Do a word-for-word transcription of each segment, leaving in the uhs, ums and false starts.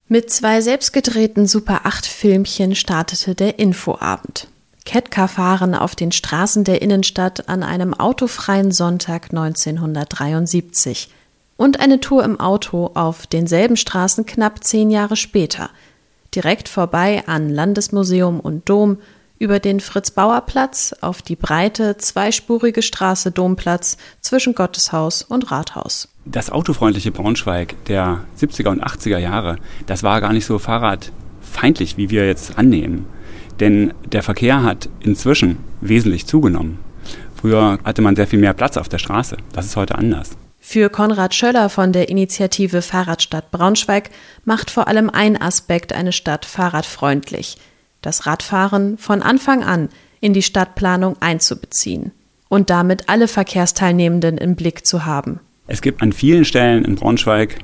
Mit zwei selbstgedrehten Super acht Filmchen startete der Infoabend. Catcar-Fahren auf den Straßen der Innenstadt an einem autofreien Sonntag neunzehnhundertdreiundsiebzig. Und eine Tour im Auto auf denselben Straßen knapp zehn Jahre später. Direkt vorbei an Landesmuseum und Dom, über den Fritz-Bauer-Platz auf die breite, zweispurige Straße Domplatz zwischen Gotteshaus und Rathaus. Das autofreundliche Braunschweig der siebziger und achtziger Jahre, das war gar nicht so fahrradfeindlich, wie wir jetzt annehmen. Denn der Verkehr hat inzwischen wesentlich zugenommen. Früher hatte man sehr viel mehr Platz auf der Straße. Das ist heute anders. Für Konrad Schöller von der Initiative Fahrradstadt Braunschweig macht vor allem ein Aspekt eine Stadt fahrradfreundlich: das Radfahren von Anfang an in die Stadtplanung einzubeziehen und damit alle Verkehrsteilnehmenden im Blick zu haben. Es gibt an vielen Stellen in Braunschweig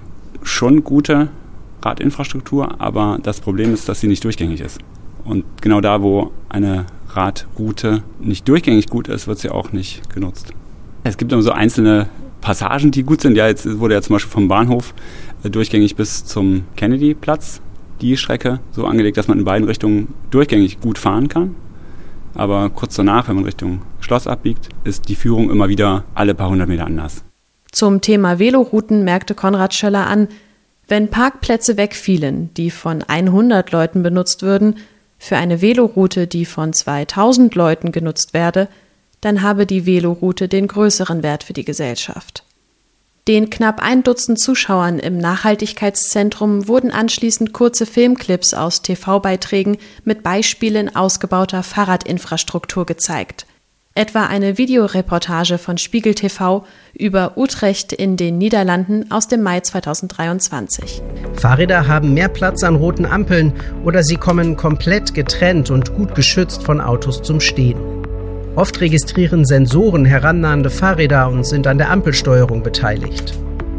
schon gute Radinfrastruktur, aber das Problem ist, dass sie nicht durchgängig ist. Und genau da, wo eine Radroute nicht durchgängig gut ist, wird sie auch nicht genutzt. Es gibt immer so einzelne Passagen, die gut sind. Ja, jetzt wurde ja zum Beispiel vom Bahnhof durchgängig bis zum Kennedy-Platz die Strecke so angelegt, dass man in beiden Richtungen durchgängig gut fahren kann. Aber kurz danach, wenn man Richtung Schloss abbiegt, ist die Führung immer wieder alle paar hundert Meter anders. Zum Thema Velorouten merkte Konrad Schöller an, wenn Parkplätze wegfielen, die von hundert Leuten benutzt würden, für eine Veloroute, die von zweitausend Leuten genutzt werde, dann habe die Veloroute den größeren Wert für die Gesellschaft. Den knapp ein Dutzend Zuschauern im Nachhaltigkeitszentrum wurden anschließend kurze Filmclips aus T V-Beiträgen mit Beispielen ausgebauter Fahrradinfrastruktur gezeigt. Etwa eine Videoreportage von Spiegel T V über Utrecht in den Niederlanden aus dem Mai zweitausenddreiundzwanzig. Fahrräder haben mehr Platz an roten Ampeln oder sie kommen komplett getrennt und gut geschützt von Autos zum Stehen. Oft registrieren Sensoren herannahende Fahrräder und sind an der Ampelsteuerung beteiligt.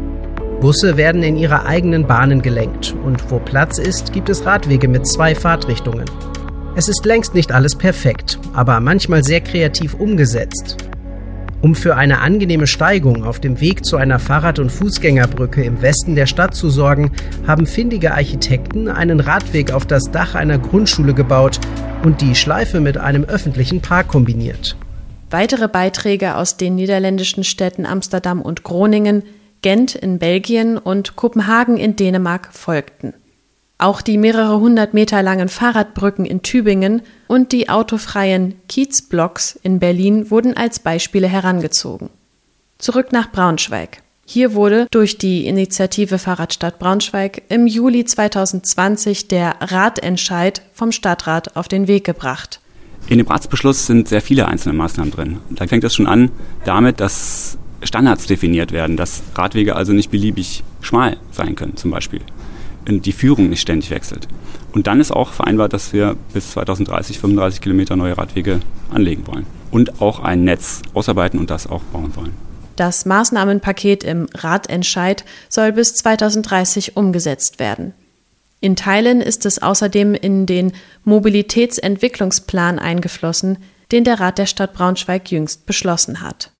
Busse werden in ihre eigenen Bahnen gelenkt und wo Platz ist, gibt es Radwege mit zwei Fahrtrichtungen. Es ist längst nicht alles perfekt, aber manchmal sehr kreativ umgesetzt. Um für eine angenehme Steigung auf dem Weg zu einer Fahrrad- und Fußgängerbrücke im Westen der Stadt zu sorgen, haben findige Architekten einen Radweg auf das Dach einer Grundschule gebaut und die Schleife mit einem öffentlichen Park kombiniert. Weitere Beiträge aus den niederländischen Städten Amsterdam und Groningen, Gent in Belgien und Kopenhagen in Dänemark folgten. Auch die mehrere hundert Meter langen Fahrradbrücken in Tübingen und die autofreien Kiezblocks in Berlin wurden als Beispiele herangezogen. Zurück nach Braunschweig. Hier wurde durch die Initiative Fahrradstadt Braunschweig im Juli zweitausendzwanzig der Radentscheid vom Stadtrat auf den Weg gebracht. In dem Ratsbeschluss sind sehr viele einzelne Maßnahmen drin. Da fängt es schon an damit, dass Standards definiert werden, dass Radwege also nicht beliebig schmal sein können zum Beispiel. Und die Führung nicht ständig wechselt. Und dann ist auch vereinbart, dass wir bis zweitausenddreißig fünfunddreißig Kilometer neue Radwege anlegen wollen. Und auch ein Netz ausarbeiten und das auch bauen wollen. Das Maßnahmenpaket im Radentscheid soll bis zweitausenddreißig umgesetzt werden. In Teilen ist es außerdem in den Mobilitätsentwicklungsplan eingeflossen, den der Rat der Stadt Braunschweig jüngst beschlossen hat.